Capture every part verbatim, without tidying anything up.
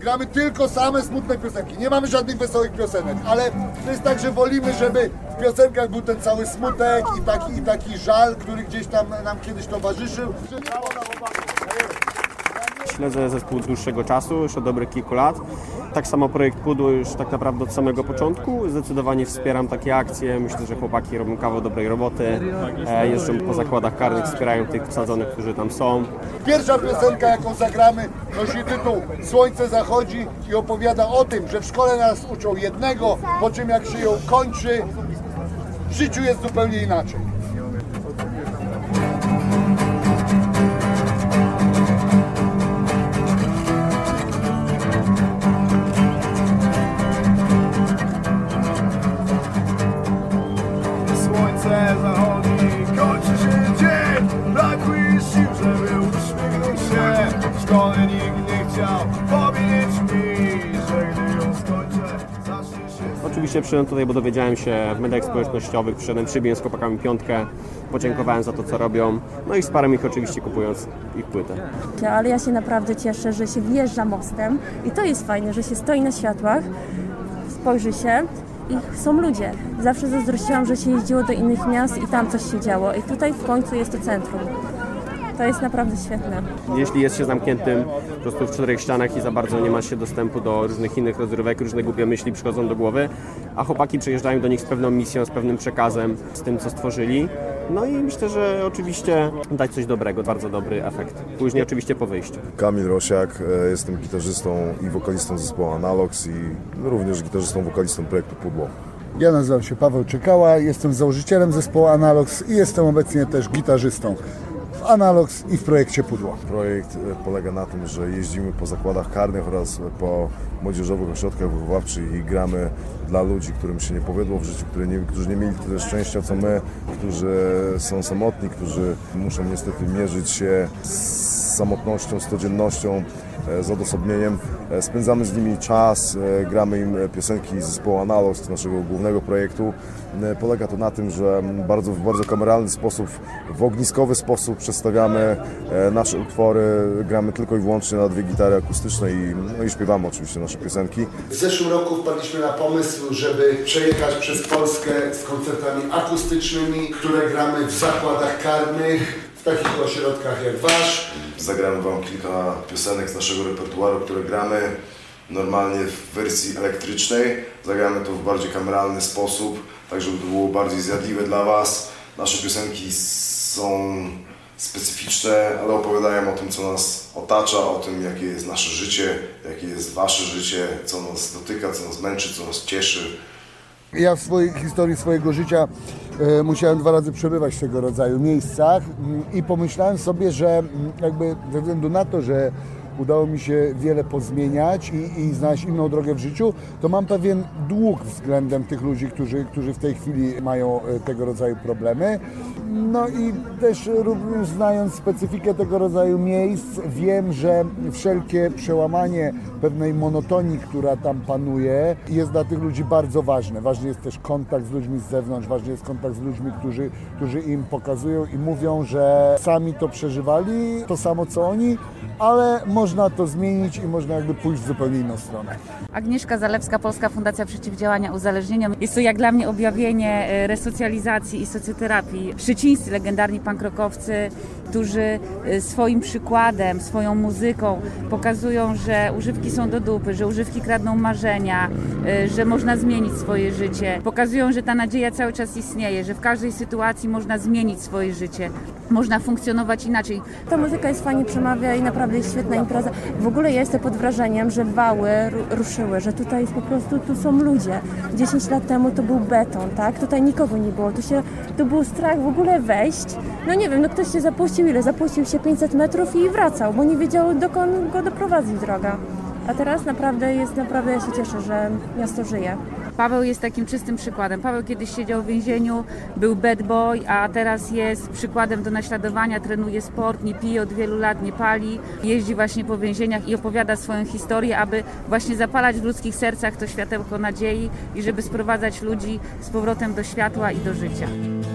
gramy tylko same smutne piosenki, nie mamy żadnych wesołych piosenek, ale to jest tak, że wolimy, żeby w piosenkach był ten cały smutek i taki, i taki żal, który gdzieś tam nam kiedyś towarzyszył. Śledzę zespół od dłuższego czasu, już od dobrych kilku lat. Tak samo projekt Pudło już tak naprawdę od samego początku. Zdecydowanie wspieram takie akcje. Myślę, że chłopaki robią kawał dobrej roboty. Jeżdżą po zakładach karnych, wspierają tych wsadzonych, którzy tam są. Pierwsza piosenka, jaką zagramy, nosi tytuł Słońce zachodzi i opowiada o tym, że w szkole nas uczą jednego, po czym jak się ją kończy, w życiu jest zupełnie inaczej. Słońce zachodzi, kończy się dzień. Brakuje sił, żeby uśmiechnąć się. W szkole nikt nie chciał powiedzieć mi, że gdy ją skończę, zacznie się... Oczywiście przyszedłem tutaj, bo dowiedziałem się w mediach społecznościowych, przyszedłem, przybiłem z chłopakami piątkę, podziękowałem za to, co robią, no i wsparłem ich oczywiście, kupując ich płytę. Ale ja się naprawdę cieszę, że się wjeżdża mostem i to jest fajne, że się stoi na światłach, spojrzy się i są ludzie. Zawsze zazdrościłam, że się jeździło do innych miast i tam coś się działo i tutaj w końcu jest to centrum. To jest naprawdę świetne. Jeśli jest się zamkniętym po prostu w czterech ścianach i za bardzo nie ma się dostępu do różnych innych rozrywek, różne głupie myśli przychodzą do głowy, a chłopaki przyjeżdżają do nich z pewną misją, z pewnym przekazem, z tym, co stworzyli. No i myślę, że oczywiście dać coś dobrego, bardzo dobry efekt. Później oczywiście po wyjściu. Kamil Rosiak, jestem gitarzystą i wokalistą zespołu Analogs i również gitarzystą, wokalistą projektu Pudło. Ja nazywam się Paweł Czekała, jestem założycielem zespołu Analogs i jestem obecnie też gitarzystą w Analogs i w projekcie Pudło. Projekt polega na tym, że jeździmy po zakładach karnych oraz po młodzieżowych ośrodkach wychowawczych i gramy dla ludzi, którym się nie powiedziło w życiu, którzy nie, którzy nie mieli tyle szczęścia co my, którzy są samotni, którzy muszą niestety mierzyć się z samotnością, z codziennością, z odosobnieniem. Spędzamy z nimi czas, gramy im piosenki z zespołu Analogs, naszego głównego projektu. Polega to na tym, że bardzo, w bardzo kameralny sposób, w ogniskowy sposób przedstawiamy nasze utwory, gramy tylko i wyłącznie na dwie gitary akustyczne i, no i śpiewamy oczywiście nasze piosenki. W zeszłym roku wpadliśmy na pomysł, żeby przejechać przez Polskę z koncertami akustycznymi, które gramy w zakładach karnych, w takich ośrodkach jak wasz. Zagramy Wam kilka piosenek z naszego repertuaru, które gramy normalnie w wersji elektrycznej. Zagramy to w bardziej kameralny sposób, tak żeby to było bardziej zjadliwe dla Was. Nasze piosenki są specyficzne, ale opowiadają o tym, co nas otacza, o tym, jakie jest nasze życie, jakie jest Wasze życie, co nas dotyka, co nas męczy, co nas cieszy. Ja w swojej historii swojego życia e, musiałem dwa razy przebywać w tego rodzaju miejscach i pomyślałem sobie, że jakby ze względu na to, że udało mi się wiele pozmieniać i, i znaleźć inną drogę w życiu, to mam pewien dług względem tych ludzi, którzy, którzy w tej chwili mają tego rodzaju problemy. No i też również znając specyfikę tego rodzaju miejsc, wiem, że wszelkie przełamanie pewnej monotonii, która tam panuje, jest dla tych ludzi bardzo ważne. Ważny jest też kontakt z ludźmi z zewnątrz, ważny jest kontakt z ludźmi, którzy, którzy im pokazują i mówią, że sami to przeżywali, to samo co oni, ale można to zmienić i można jakby pójść w zupełnie inną stronę. Agnieszka Zalewska, Polska Fundacja Przeciwdziałania Uzależnieniom. Jest to jak dla mnie objawienie resocjalizacji i socjoterapii. Szczecińscy legendarni punk rockowcy, którzy swoim przykładem, swoją muzyką pokazują, że używki są do dupy, że używki kradną marzenia, że można zmienić swoje życie. Pokazują, że ta nadzieja cały czas istnieje, że w każdej sytuacji można zmienić swoje życie, można funkcjonować inaczej. Ta muzyka jest fajnie przemawia i naprawdę jest świetna impreza. W ogóle ja jestem pod wrażeniem, że wały ruszyły, że tutaj jest po prostu, tu są ludzie. dziesięć lat temu to był beton, tak? Tutaj nikogo nie było, tu się, tu był strach w ogóle wejść. No nie wiem, no ktoś się zapuścił, ile? Zapuścił się pięćset metrów i wracał, bo nie wiedział, dokąd go doprowadzi droga. A teraz naprawdę jest, naprawdę ja się cieszę, że miasto żyje. Paweł jest takim czystym przykładem. Paweł kiedyś siedział w więzieniu, był bad boy, a teraz jest przykładem do naśladowania, trenuje sport, nie pije od wielu lat, nie pali, jeździ właśnie po więzieniach i opowiada swoją historię, aby właśnie zapalać w ludzkich sercach to światełko nadziei i żeby sprowadzać ludzi z powrotem do światła i do życia.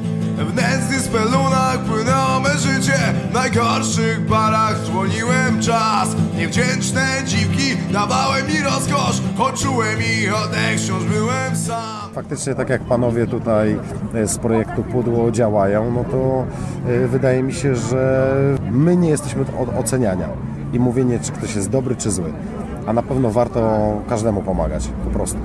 W nędznych spelunach płynęło me życie, w najgorszych barach dzwoniłem czas. Niewdzięczne dziwki dawały mi rozkosz, choć czułem ich oddech, wciąż byłem sam. Faktycznie tak jak panowie tutaj z projektu Pudło działają, no to wydaje mi się, że my nie jesteśmy od oceniania i mówienie, czy ktoś jest dobry, czy zły. A na pewno warto każdemu pomagać, po prostu.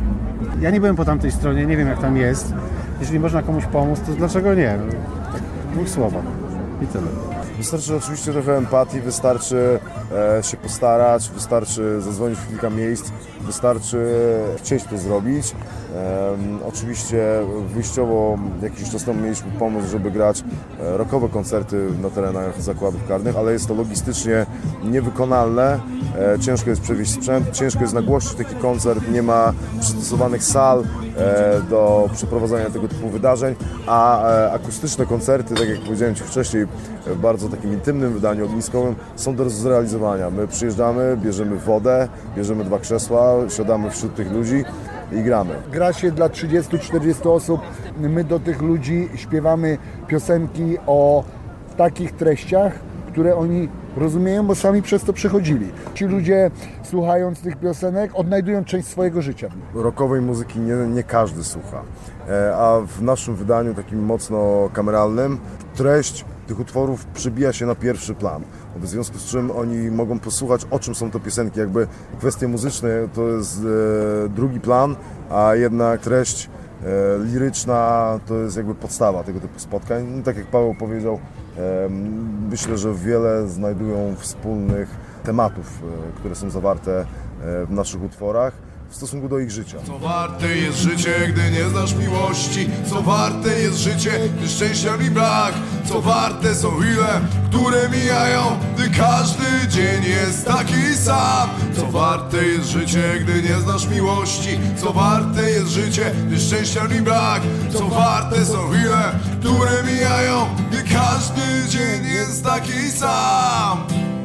Ja nie byłem po tamtej stronie, nie wiem jak tam jest. Jeżeli można komuś pomóc, to dlaczego nie? Tak, w dwóch słowach i tyle. Wystarczy oczywiście trochę empatii, wystarczy e, się postarać, wystarczy zadzwonić w kilka miejsc, wystarczy chcieć to zrobić. E, oczywiście wyjściowo jakiś czas temu mieliśmy pomysł, żeby grać e, rockowe koncerty na terenach zakładów karnych, ale jest to logistycznie niewykonalne. E, ciężko jest przewieźć sprzęt, ciężko jest nagłościć taki koncert, nie ma przystosowanych sal e, do przeprowadzania tego typu wydarzeń, a e, akustyczne koncerty, tak jak powiedziałem Ci wcześniej, w bardzo takim intymnym wydaniu ogniskowym są do zrealizowania. My przyjeżdżamy, bierzemy wodę, bierzemy dwa krzesła, siadamy wśród tych ludzi i gramy. Gra się dla trzydziestu czterdziestu osób, my do tych ludzi śpiewamy piosenki o takich treściach, które oni rozumieją, bo sami przez to przechodzili. Ci ludzie, słuchając tych piosenek, odnajdują część swojego życia. Rockowej muzyki nie, nie każdy słucha, e, a w naszym wydaniu takim mocno kameralnym treść tych utworów przybija się na pierwszy plan. W związku z czym oni mogą posłuchać, o czym są to piosenki. Jakby kwestie muzyczne to jest e, drugi plan, a jednak treść e, liryczna to jest jakby podstawa tego typu spotkań. No, tak jak Paweł powiedział, e, myślę, że wiele znajdują wspólnych tematów, e, które są zawarte e, w naszych utworach w stosunku do ich życia. Co warte jest życie, gdy nie znasz miłości? Co warte jest życie, gdy szczęścia mi brak? Co warte są chwile, które mijają, gdy każdy dzień jest taki sam? Co warte jest życie, gdy nie znasz miłości? Co warte jest życie, gdy szczęścia mi brak? Co warte są chwile, które mijają, gdy każdy dzień jest taki sam?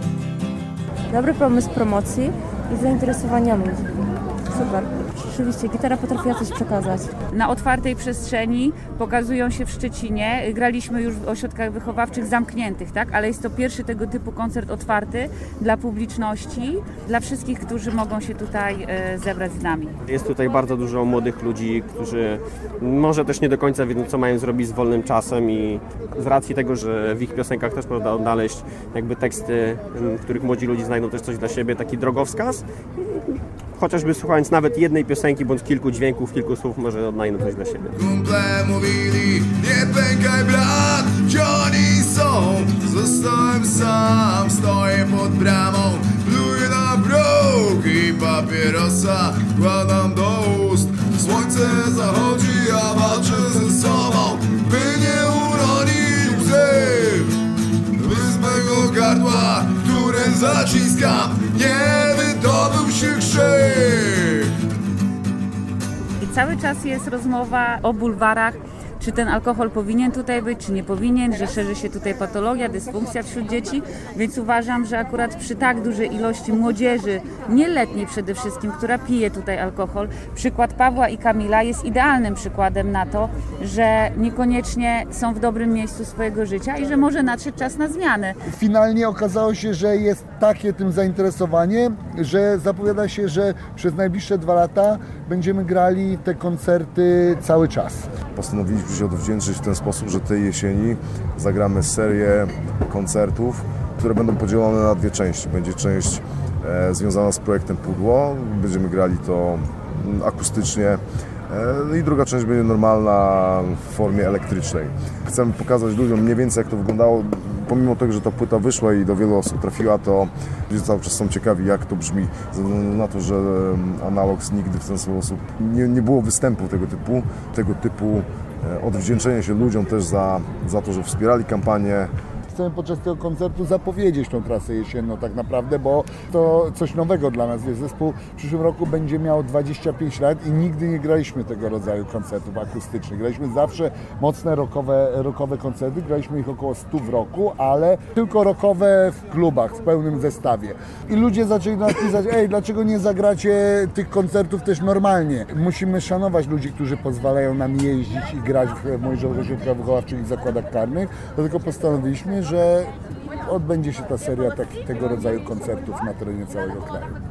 Dobry pomysł promocji i zainteresowania ludzi. Super. Rzeczywiście, gitara potrafiła coś przekazać. Na otwartej przestrzeni pokazują się w Szczecinie. Graliśmy już w ośrodkach wychowawczych zamkniętych, tak? Ale jest to pierwszy tego typu koncert otwarty dla publiczności, dla wszystkich, którzy mogą się tutaj e, zebrać z nami. Jest tutaj bardzo dużo młodych ludzi, którzy może też nie do końca wiedzą, co mają zrobić z wolnym czasem i z racji tego, że w ich piosenkach też można odnaleźć jakby teksty, w których młodzi ludzie znajdą też coś dla siebie, taki drogowskaz. Chociażby słuchając nawet jednej piosenki bądź kilku dźwięków, kilku słów, może odnajdą coś dla siebie. Kumple mówili, nie pękaj brat, gdzie oni są? Zostałem sam, stoję pod bramą, pluję na bruk i papierosa kładam do ust. Słońce zachodzi, a walczę ze sobą, by nie uronić łzy. By z mego gardła, które zaciskam, nie wydobył się krzyk. I cały czas jest rozmowa o bulwarach, czy ten alkohol powinien tutaj być, czy nie powinien, że szerzy się tutaj patologia, dysfunkcja wśród dzieci, więc uważam, że akurat przy tak dużej ilości młodzieży, nieletniej przede wszystkim, która pije tutaj alkohol, przykład Pawła i Kamila jest idealnym przykładem na to, że niekoniecznie są w dobrym miejscu swojego życia i że może nadszedł czas na zmianę. Finalnie okazało się, że jest takie tym zainteresowanie, że zapowiada się, że przez najbliższe dwa lata będziemy grali te koncerty cały czas. Postanowiliśmy się odwdzięczyć w ten sposób, że tej jesieni zagramy serię koncertów, które będą podzielone na dwie części. Będzie część e, związana z projektem Pudło, będziemy grali to akustycznie e, i druga część będzie normalna w formie elektrycznej. Chcemy pokazać ludziom mniej więcej, jak to wyglądało. Pomimo tego, że ta płyta wyszła i do wielu osób trafiła, to ludzie cały czas są ciekawi, jak to brzmi, ze względu na to, że Analogs nigdy w ten sposób nie, nie było występu tego typu, tego typu odwdzięczenie się ludziom też za, za to, że wspierali kampanię, chcemy podczas tego koncertu zapowiedzieć tą trasę jesienną tak naprawdę, bo to coś nowego dla nas jest. Zespół w przyszłym roku będzie miał dwadzieścia pięć lat i nigdy nie graliśmy tego rodzaju koncertów akustycznych. Graliśmy zawsze mocne rockowe, rockowe koncerty, graliśmy ich około stu w roku, ale tylko rockowe w klubach, w pełnym zestawie. I ludzie zaczęli nas pisać, ej, dlaczego nie zagracie tych koncertów też normalnie? Musimy szanować ludzi, którzy pozwalają nam jeździć i grać w młodzieżowych ośrodkach wychowawczych i zakładach karnych, dlatego postanowiliśmy, że odbędzie się ta seria tak, tego rodzaju koncertów na terenie całego kraju.